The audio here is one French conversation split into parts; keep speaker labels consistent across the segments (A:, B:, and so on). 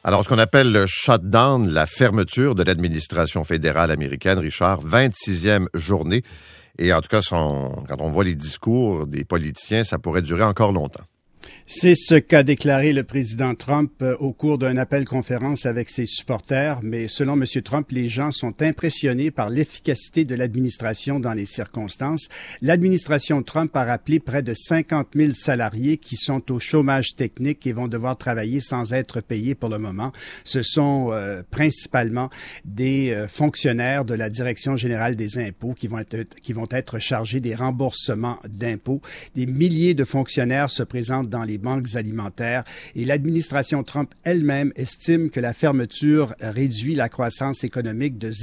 A: Alors, ce qu'on appelle le shutdown, la fermeture de l'administration fédérale américaine, Richard, 26e journée. Et en tout cas, quand on voit les discours des politiciens, ça pourrait durer encore longtemps.
B: C'est ce qu'a déclaré le président Trump au cours d'un appel-conférence avec ses supporters, mais selon M. Trump, les gens sont impressionnés par l'efficacité de l'administration dans les circonstances. L'administration Trump a rappelé près de 50 000 salariés qui sont au chômage technique et vont devoir travailler sans être payés pour le moment. Ce sont principalement des fonctionnaires de la Direction générale des impôts qui vont être chargés des remboursements d'impôts. Des milliers de fonctionnaires se présentent dans les banques alimentaires et l'administration Trump elle-même estime que la fermeture réduit la croissance économique de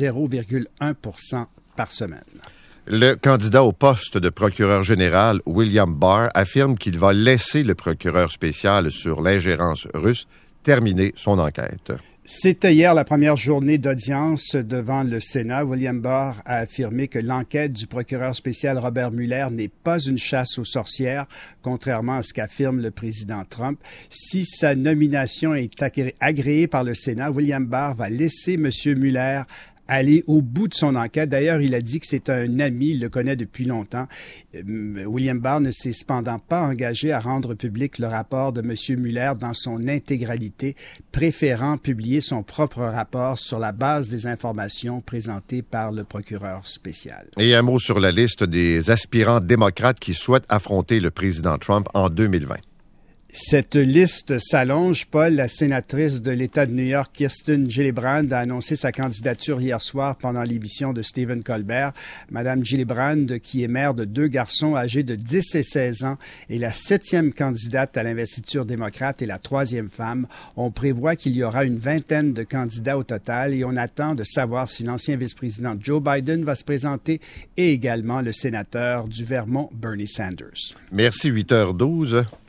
B: 0,1% par semaine.
A: Le candidat au poste de procureur général, William Barr, affirme qu'il va laisser le procureur spécial sur l'ingérence russe terminer son enquête.
B: C'était hier la première journée d'audience devant le Sénat. William Barr a affirmé que l'enquête du procureur spécial Robert Mueller n'est pas une chasse aux sorcières, contrairement à ce qu'affirme le président Trump. Si sa nomination est agréée par le Sénat, William Barr va laisser M. Mueller aller au bout de son enquête. D'ailleurs, il a dit que c'est un ami, il le connaît depuis longtemps. William Barr ne s'est cependant pas engagé à rendre public le rapport de M. Mueller dans son intégralité, préférant publier son propre rapport sur la base des informations présentées par le procureur spécial.
A: Et un mot sur la liste des aspirants démocrates qui souhaitent affronter le président Trump en 2020.
B: Cette liste s'allonge. Paul, la sénatrice de l'État de New York, Kirsten Gillibrand, a annoncé sa candidature hier soir pendant l'émission de Stephen Colbert. Madame Gillibrand, qui est mère de 2 garçons âgés de 10 et 16 ans, est la 7e candidate à l'investiture démocrate et la 3e femme. On prévoit qu'il y aura une 20aine de candidats au total et on attend de savoir si l'ancien vice-président Joe Biden va se présenter et également le sénateur du Vermont, Bernie Sanders.
A: Merci, 8h12.